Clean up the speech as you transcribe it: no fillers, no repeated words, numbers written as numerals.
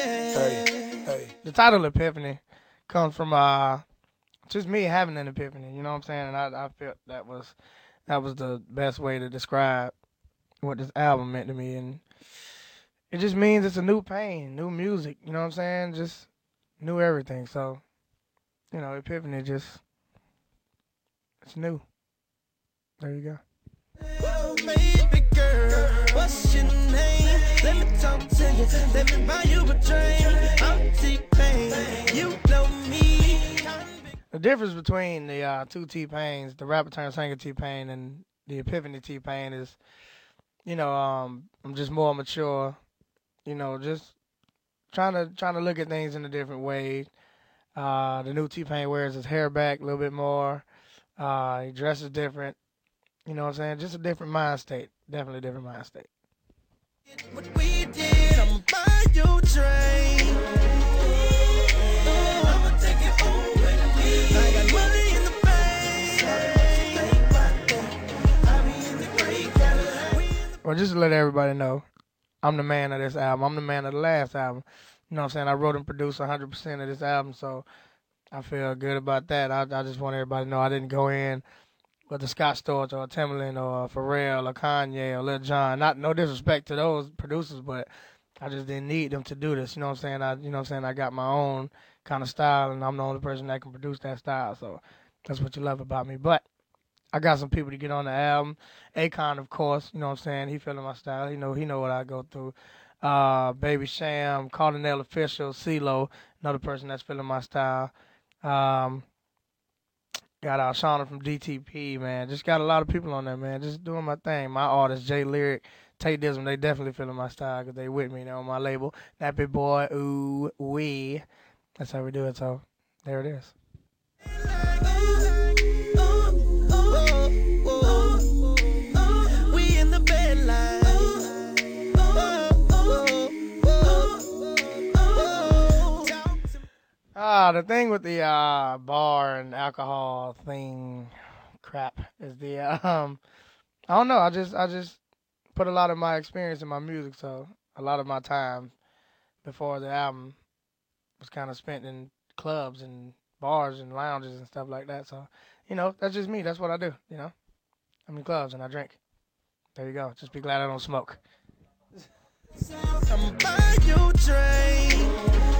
The title Epiphany comes from just me having an epiphany. You know what I'm saying? And I felt that was the best way to describe what this album meant to me. And it just means it's a new pain, new music. You know what I'm saying? Just new everything. So Epiphany just it's new. There you go. Oh, baby girl, what's your name? Let me talk to you. Let me buy you a drink. I'm T-Pain. You know me. The difference between the two T-Pains, the rapper turned singer T-Pain and the Epiphany T-Pain is, I'm just more mature. Just trying to look at things in a different way. The new T-Pain wears his hair back a little bit more. He dresses different. You know what I'm saying? Just a different mind state. Definitely a different mind state. What we did, I'm buy you a drink. Oh, I'ma take it home with me. I got money in the bank. I be in the great Cadillac. Well, just to let everybody know, I'm the man of this album. I'm the man of the last album. You know what I'm saying? I wrote and produced 100% of this album, so I feel good about that. I just want everybody to know I didn't go in with a Scott Storch or a Timbaland or a Pharrell or Kanye or Lil Jon. No disrespect to those producers, but I just didn't need them to do this. You know what I'm saying? I got my own kind of style, and I'm the only person that can produce that style. So that's what you love about me. But I got some people to get on the album. Akon, of course, you know what I'm saying? He feeling my style. He know what I go through. Baby Sham, Cardinal Official, CeeLo, another person that's feeling my style. Got Shauna from DTP, man. Just got a lot of people on there, man. Just doing my thing. My artists, Jay Lyric, Tate Dism, they definitely feeling my style because they with me. They're on my label. Nappy Boy, ooh, wee. That's how we do it, so there it is. We in the bed line. The thing with the bar and alcohol thing crap is I don't know, I just put a lot of my experience in my music, so a lot of my time before the album was kind of spent in clubs and bars and lounges and stuff like that. So, that's just me. That's what I do, I'm in clubs and I drink. There you go. Just be glad I don't smoke. I'm buy you a drink.